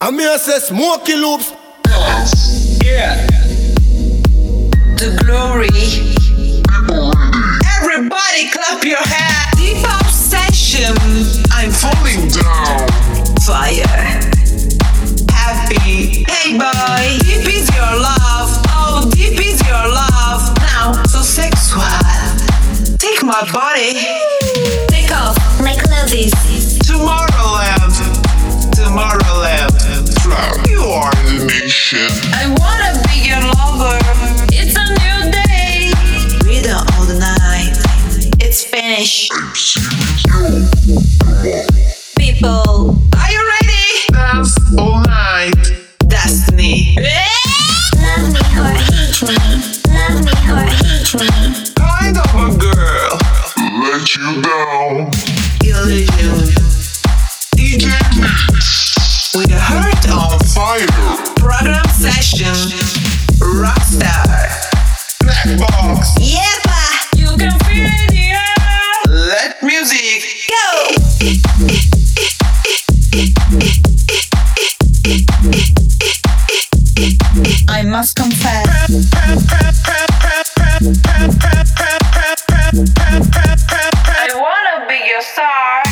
And me I say Smokey Loops. Yeah. The glory. Everybody clap your hands. Deep obsession. I'm falling down. Fire. Happy. Hey boy. Deep is your love. Oh, deep is your love. Now, so sexual. Take my body. Take off my clothes. Tomorrowland. Tomorrowland. You are the nation. I wanna be your lover. It's a new day. Read all the night. It's finished. People, Are you ready? Dance all night. Destiny. love me or hate me. Love me or hate me. Kind of a girl. Let you down. Illusion. DJ Mix. With a heart on Fire. program session. Rockstar. Black box. Yeah, pa. You can feel it in the air. Let music Go. I must confess. I wanna be your star.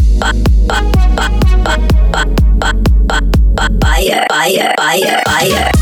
Fire, fire, fire, fire.